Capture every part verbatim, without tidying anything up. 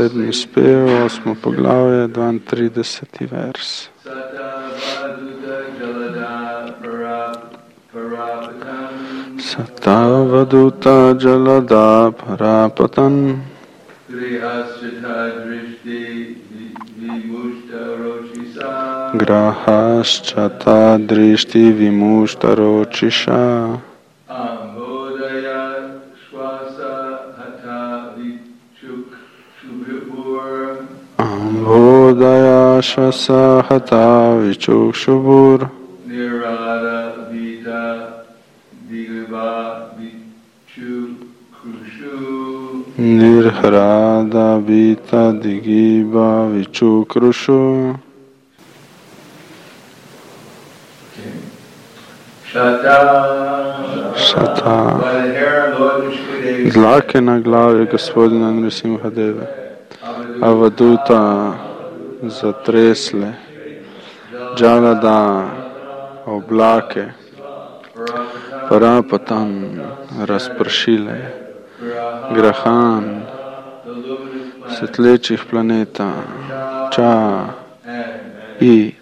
Sedmi spev, osmo poglavje, dvaintrideseti vers. Satavaduta jalada parapatan grahaschata drishti vimushtarocisha Ambodaya shasahata vichukshubur Nirada vita digba vichukrushu Nirharada vita digiba vichukrushu Shata Dlake na glavi gospodina Nrsimhadeve Avaduta zatresle, Jalada oblake, Parapatan razpršile, Grahan svetlečih planeta, Ča i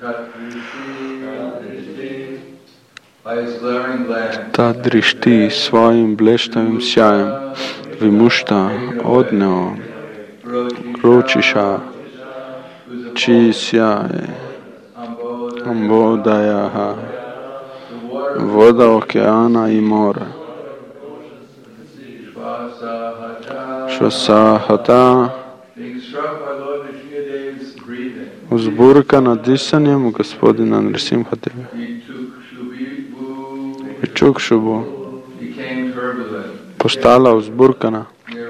ta drišti svojim bleštavim sjajem, Vimušta odneo, Ročiša, čiji sjaj, Ambodajaha, voda okeana i mora, Švasahata, uzburkana disanjem gospodina Nrsimhadeve, Vičukšubu, postala uzburkana,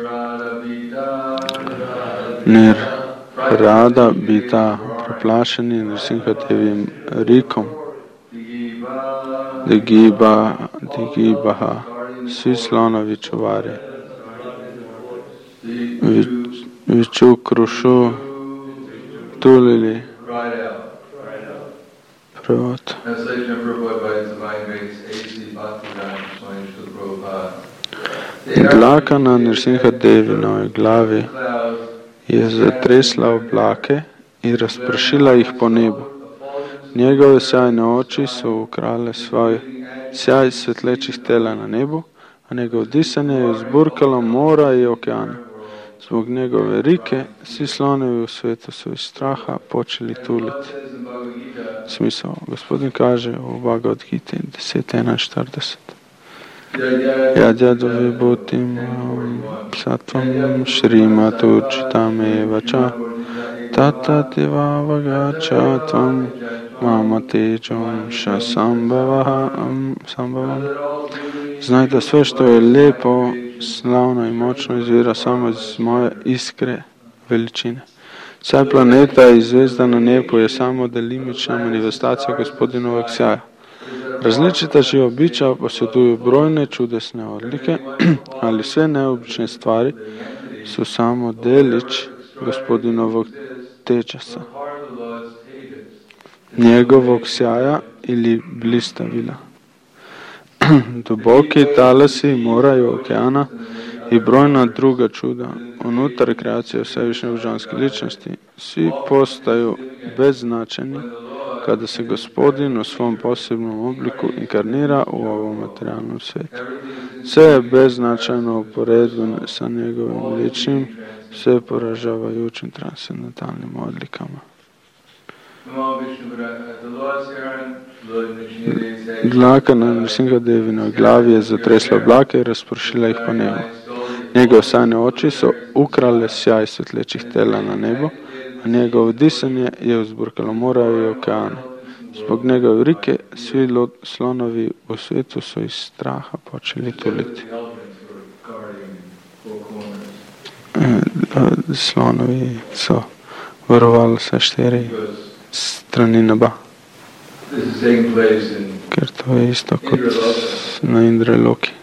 Nir rada bita preplašeni Nrsimhadevim rikom, Digiba, Digibaha, svi slonovi čuvari, Vičukrušu, tulili, prevod. Dlaka na Nrsimhadevinovoj glavi je zatresla oblake in razpršila jih po nebu. Njegove sjajne oči so ukrale svoj sjaj svetlečih tela na nebu, a njegov disanje je zburkalo mora i okeana. Zbog njegove rike, svi slonovi u svetu su iz straha počeli tuliti. Smisao, gospodin kaže u Bhagavad Gita deset enainštirideset. Yadjadu vibhutim sattvam shrimatu chitame vacha tattativa vagacha tvam mamatejom shasambhavam sambhavam. Znaj da sve što je lijepo, slavno i moćno izvira samo iz moje iskre veličine. Vsa planeta i zvezda na nebu je samo delimična manifestacija gospodinovog sjaja. Različita živa bića posjeduju brojne čudesne odlike, ali sve neobične stvari su samo delić gospodinovog tečasa, njegovog sjaja ili blistavila. Duboki talasi mora i okeana i brojna druga čuda unutar kreacije Svevišnje božanske ličnosti svi postaju beznačajni kada se gospodin u svom posebnom obliku inkarnira u ovom materijalnom svijetu. Sve je beznačajno uporedbeno sa njegovim ličnim, sve poražavajućim transcendentalnim odlikama. Dlaka na Nrsimhadevinoj glavi je zatresla oblake i raspršila ih po nebu. Njegove sjajne oči su ukrale sjaj svetlečih tela na nebo, a njegovo disanje je uzburkalo mora i okeane. Zbog njegove rike svi slonovi u svijetu su iz straha počeli tuliti. Slonovi su varovali sa štiri strani neba. Ker to je isto kot na Indraloki.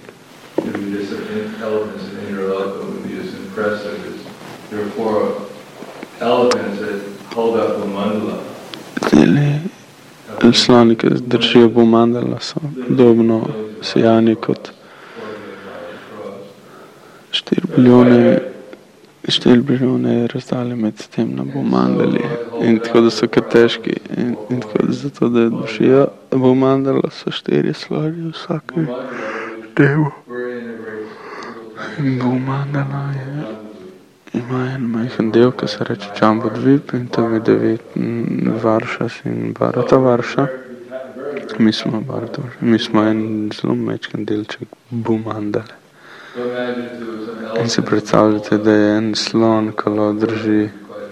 Tili sloni, ki držijo Bhumandala, so podobno sijani kot štiri bilijone štiri biljone je razdalje med tem na Bhumandali. In tako da so kar težki. In, in tako da zato, da dušijo Bhumandala, so štiri sloji vsake temu. In Bhumandala je, ima en majhen del, ki se reče Jambudvip, in tam je devet Varšas in Bharata Varša. Mi smo Bharata Varša. Mi smo en zelo majčken delček Bhumandale. In si predstavljate, da je en slon, kolo drži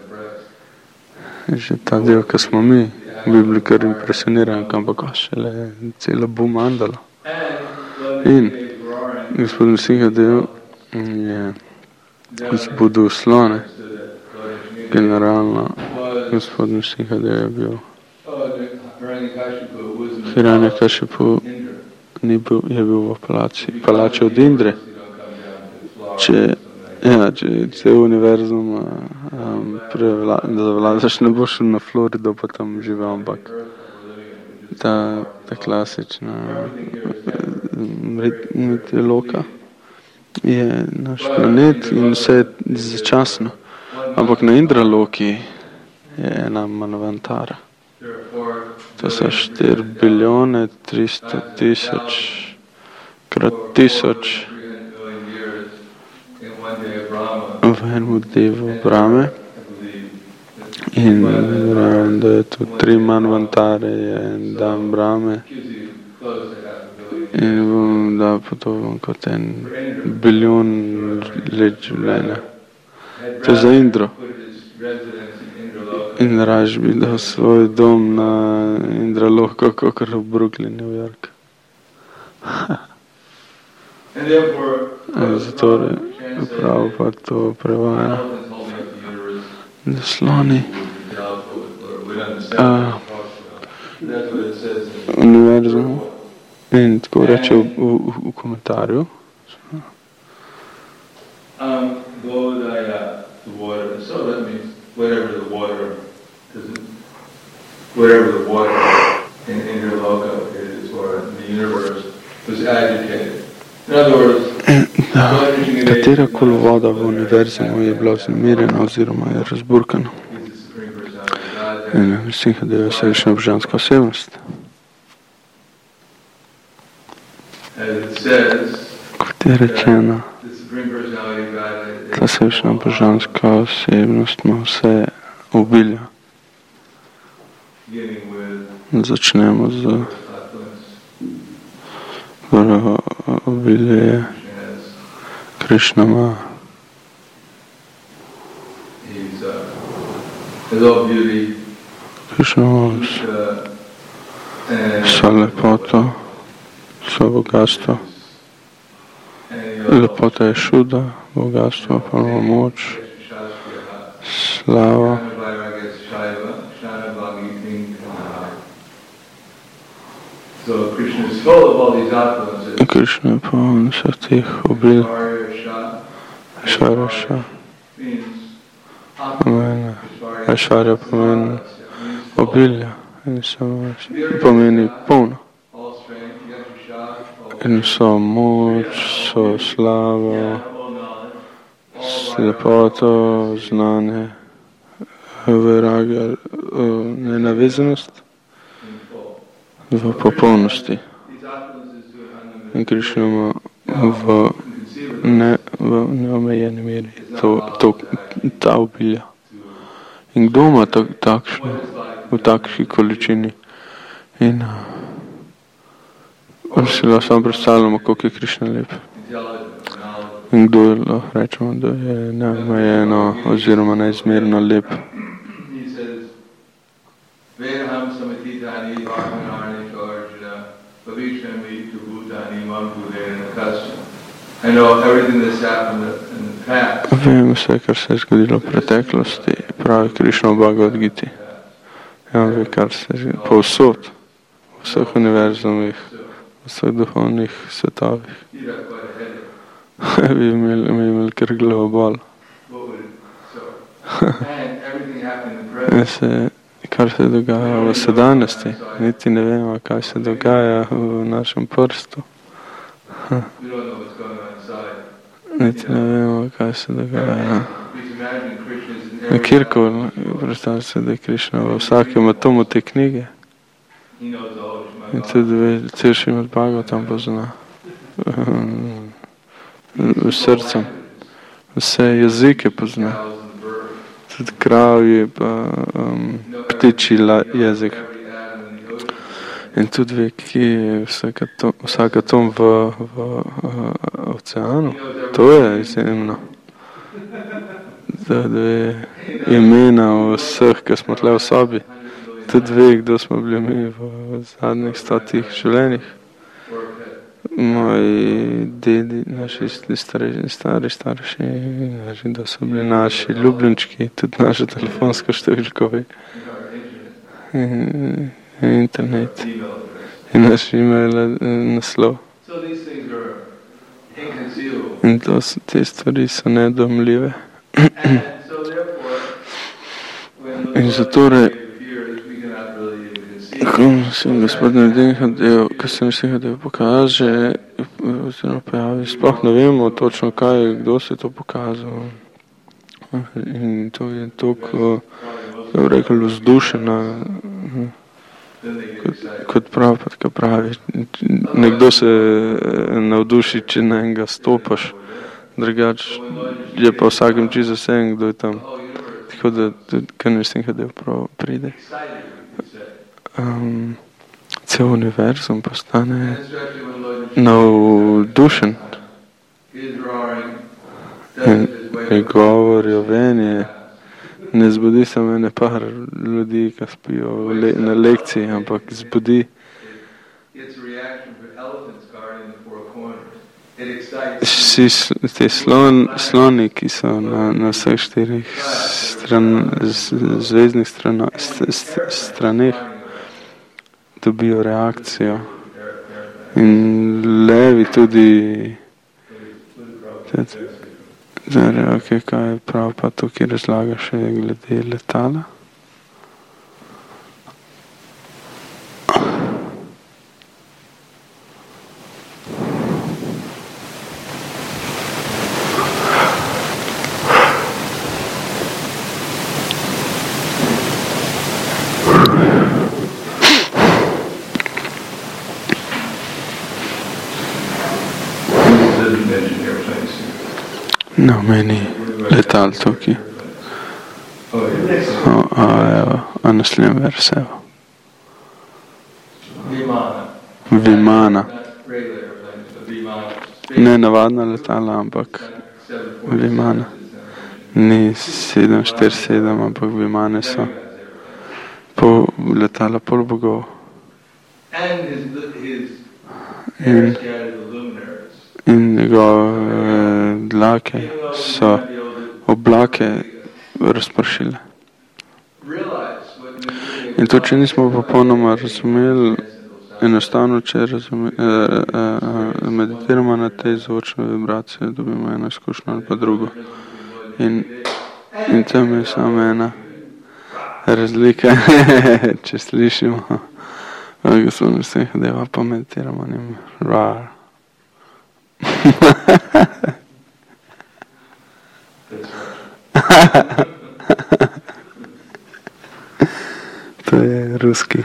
že ta del, ki smo mi, bi bili kar impresionirani, ampak šele celo Bhumandalo. In gospod Nrsingadev je zbudil slone. Generalno gospod Nrsingadev je bil Hiranyakashipu ni bil, je bil v palači, palači od Indre. Če, ja, če cel univerzum um, zavladaš, ne boš šel na Florido, pa tam živel, ampak ta, ta klasična meteoroloka je naš planet in vse je začasno. Ampak na Indraloki je ena manvantara. To so štiri bilijone tristo tisoč krat tisoč v enem devu Brahme. In verjamem, da je tu tri manvantare, je en dan Brahme. In bom da potoval kot en bilijon let življenja. To je za Indro. In Raj bi dal svoj dom na Indraloku, kakor v Brooklyn, New York. Zato je prav pa to prevaja. Da sloni uh, univerzumu. In tako reče v, v, v komentarju. Um, Bodhaya, the water. So that means whatever the water, whatever the water in Indraloka is, or in the universe, was agitated. In other words, da, katera koli voda v univerzumu je bila vznemirjena oziroma je razburkana. In Nrsingadev je srečna božanska osebnost. Kot je rečeno, ta srečna božanska osebnost ima vse obilja. Začnemo z prvo obilje. Krishna ima Krishna ima vso lepoto, vso bogatstvo. Lepota je šuda, bogatstvo pa ima moč, slavo. Krishna je poln vseh teh oblil. Aishwarya pomeni, Aishwarya pomeni obilja in samo pomeni polno. In so moč, so slavo, lepoto, znanje, vairagya, nenavezanost v popolnosti. In Krishna ima v, ne, v neomejeni meri to, to, ta obilja. In kdo ima tak, takšne, v takšni količini? In uh, si lahko samo predstavljamo, koliko je Krishna lep. In kdo je, lahko rečemo, da je neomejeno oziroma neizmerno lep. Vem vse, kar se je zgodilo v preteklosti, pravi Krishna v Bhagavad Giti. Ja, ve, kar se je povsod, v vseh univerzumih, v vseh duhovnih svetovih. Bi imeli, bi imeli kar glavobol. se, kar se dogaja v sedanjosti, niti ne vemo, kaj se dogaja v našem prstu. Niti ne vemo, kaj se dogaja Kjerkoli, predstavljam se, da je Krišna v vsakem atomu te knjige. In tudi ve, cel Šrimad Bhagavatam pozna. V srcu. Vse jezike pozna. Tudi kravji, pa um, ptičji jezik. In tudi ve, kje je vsak atom, vsak atom v, v uh, oceanu. To je izjemno. Da ve imena vseh, ki smo tle v sobi. Tudi ve, kdo smo bili mi v zadnjih stotih življenjih. Moji dedi, naši stari, stari starši, naši, da so bili naši ljubljenčki, tudi naša telefonska številka ve. In, internet. In naš email naslov. In to, te stvari so nedomljive. In zato ko se gospod Narasimhadev, ko se Narasimhadev pokaže, oziroma pojavi, sploh ne vemo točno kaj, kdo se to pokazal. In to je toliko, da bi rekel, vzdušena, kot, kot Prabhupada pravi. Nekdo se navduši, če na enega stopaš, drugač je pa vsakem čisto vse, kdo je tam. Tako da tudi, kar Narasimhadev prav pride. Um, cel univerzum postane navdušen. In govor, jovenje ne zbudi samo ene par ljudi, ki spijo le, na lekciji, ampak zbudi vsi te slon, sloni, ki so na, na vseh štirih stran, zvezdnih strano, st, st, straneh, dobijo reakcijo. In levi tudi zdaj, okay, kaj je prav pa tukaj razlaga še glede letala. No, meni letal tukaj. O, a, evo, a naslednji vers, evo. Vimana. Ne navadna letala, ampak Vimana. Ni sedem štiri sedem, ampak Vimane so pol letala pol bogov. In in njegove dlake so oblake razpršile. In to, če nismo popolnoma razumeli, enostavno, če razume, eh, eh, meditiramo na tej zvočne vibracije, dobimo eno izkušnjo ali pa drugo. In, in tam je samo ena razlika, če slišimo, gospod Narasimhadeva, pa meditiramo njim. Rar. To je ruski.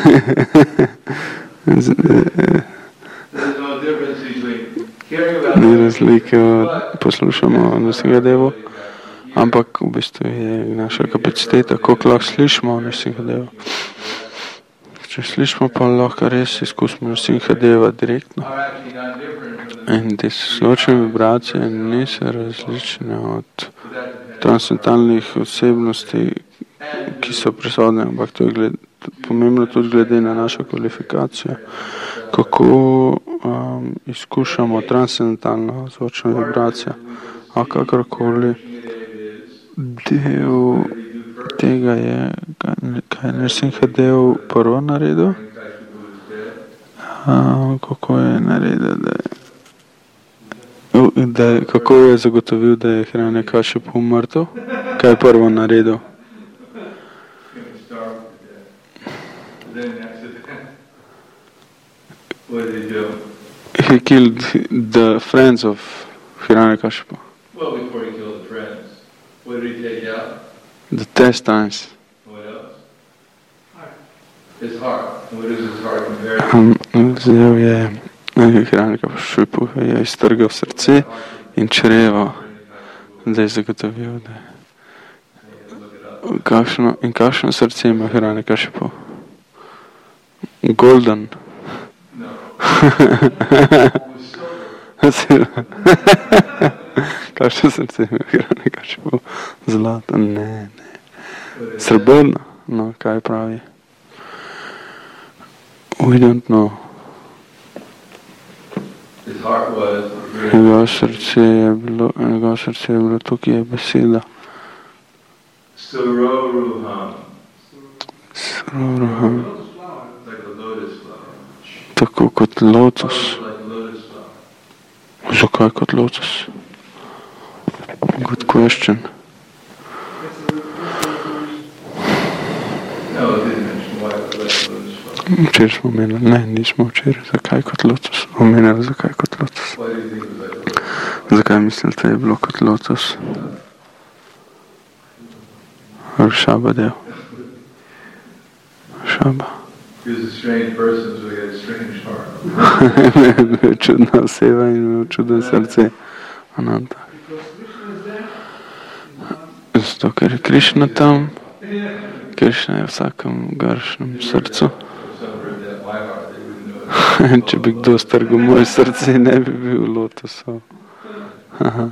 Ni razlike, poslušamo Narasimhadevo, ampak v bistvu je naša kapaciteta, koliko lahko slišimo Narasimhadevo. Če slišimo, pa lahko res izkusimo Narasimhadeva direktno. In te zvočne vibracije niso različne od transcendentalnih osebnosti, ki so prisotne, ampak to je gled, pomembno tudi glede na našo kvalifikacijo, kako um, izkušamo transcendentalno zvočno vibracijo. A kakorkoli del tega je, kaj je Narasimhadev prvo naredil, um, kako je naredil, da je Da je, kako je zagotovil, da je Hiranyakashipu mrtev? Kaj je prvo naredil? He killed the friends of Hiranyakashipu. The test eyes. What else? His heart. And what is his heart compared to? Um, vzel je hranjega v švipu, je iztrgal srce in črevo, da je zagotovil, da je kakšno, in kakšno srce ima hranjega švipu? Golden. No. Kakšno srce ima hranjega švipu? Zlato? Ne, ne. Srebrno? No, kaj pravi? We don't know. His heart was Njegovo srce je bilo, njegovo srce je bilo, tukaj je beseda. Suroruham. Suroruham. Like a lotus flower. Tako kot lotus. Like a lotus flower. Zakaj kot lotus? Good question. No, it didn't mention why it was like a lotus flower. Včeraj smo omenili, ne, nismo včeraj, zakaj kot lotus. Omenili, zakaj kot lotus. Why do you think it was like a lotus? Zakaj mislite, da je bilo kot lotus? Šaba del. Šaba. He was a strange person, so he had a strange heart. Bil čudna oseba in imel čudno srce. Ananta. Zato, ker je Krišna tam, Krišna je v vsakem gršnem srcu. Če bi kdo strgal moje srce, ne bi bil lotosov. Aha.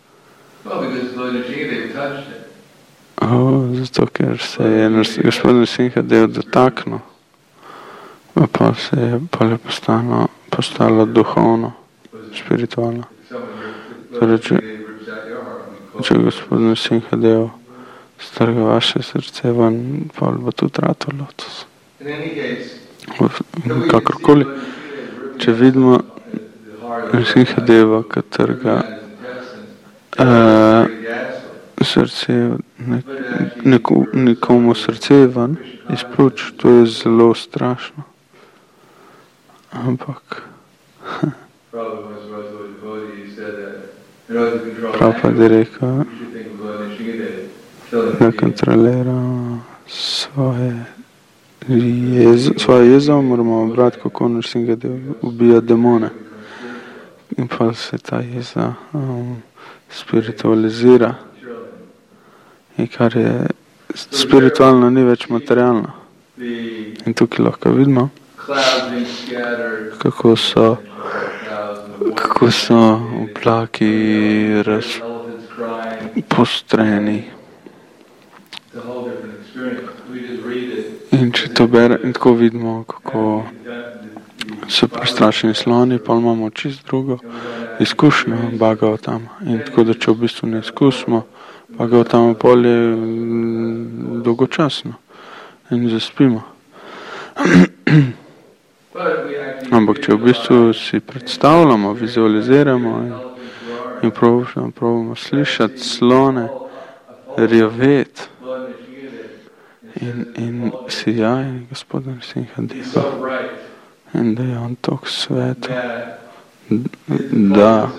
O, zato, ker se je gospod Nrsinhadev dotaknil, pa se je, pa je postalo, postalo duhovno, spiritualno. Torej, če, če gospod Nrsinhadev strga vaše srce ven, pa bo tudi rato lotos. Kakorkoli, če vidimo Nrsinhadeva, ki trga uh, srce, nek, neko, nekomu srce ven iz pljuč, to je zelo strašno. Ampak Prabhupada je rekel, da kontrolira svoje jezo, svoje jezo, moramo obrati, kako Nrsinhadev ubija demone. In pa se ta jeza um, spiritualizira. In kar je spiritualno, ni več materialno. In tukaj lahko vidimo, kako so, kako so oblaki razpostreni. In če to bere, in tako vidimo, kako so prestrašeni sloni, pa imamo čist drugo izkušnjo Bhagavatama. In tako, da če v bistvu ne izkusimo Bhagavatama, pol je dolgočasno in zaspimo. Ampak če v bistvu si predstavljamo, vizualiziramo in, in probamo, probamo slišati slone, rjoveti, In, in sijaj gospoda Nrsinhadeva in da je on tok svetu, da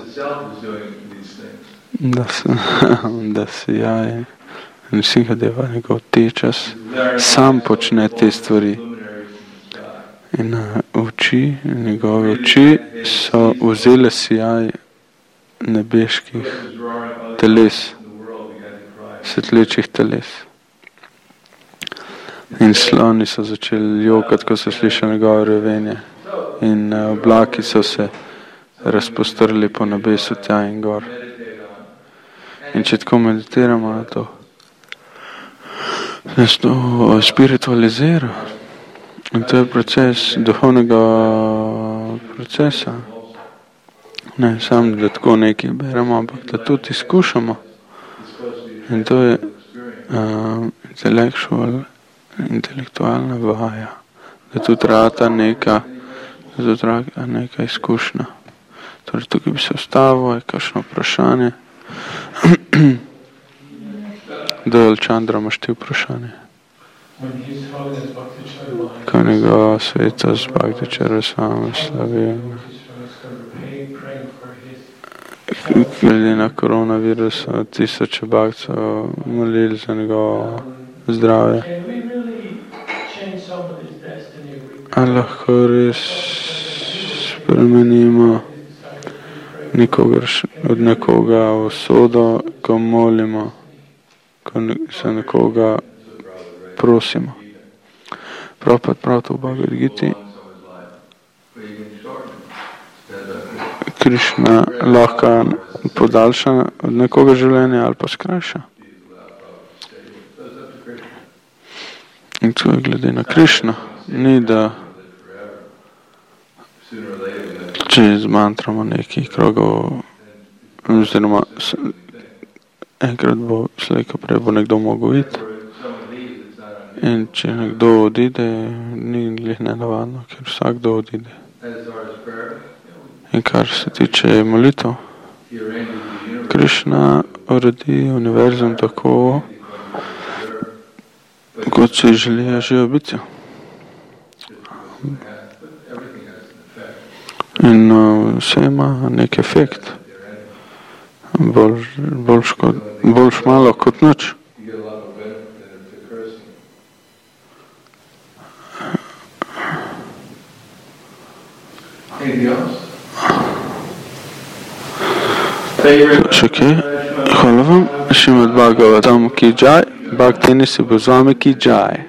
da, da sijaj Nrsinhadeva, njegov tečas, sam počne te stvari. In oči, njegove oči so vzele sijaj nebeških teles, svetlečih teles. In sloni so začeli jokati, ko so slišali njegove revenje. In uh, oblaki so se razpostrli po nebesu tja in gor. In če tako meditiramo na to, nas to spiritualizira. In to je proces duhovnega procesa. Ne samo, da tako nekaj beremo, ampak da tudi izkušamo. In to je uh, intellectual intelektualna vaja, da tudi rata neka, da tudi rata neka izkušnja. Torej, tukaj bi se ustavil, je kakšno vprašanje. Dojel Čandra, imaš ti vprašanje? Ko njegova svetost Bhaktičara Swami slavijo. glede na koronavirus, tisoče bhaktov molili za njegovo zdravje. Ali lahko res spremenimo nikogar, od nekoga usodo, ko molimo, ko se nekoga prosimo? Prabhupada prav to v Bhagavad Giti. Krišna lahko podaljša od nekoga življenja ali pa skrajša. In to je glede na Krišno. Ni da če zmantramo nekaj krogov, oziroma enkrat bo, slejko prej bo nekdo mogel iti. In če nekdo odide, ni glih nenavadno, ker vsakdo odide. In kar se tiče molitev, Krišna uredi univerzum tako, kot si želijo živo bitja. In uh, vse ima nek efekt. Bolj, boljš, kot, boljš malo kot noč. Še kaj? Hvala vam. Šrimad Bhagavatam ki jai. Bhakti Nisibhusvami ki jai.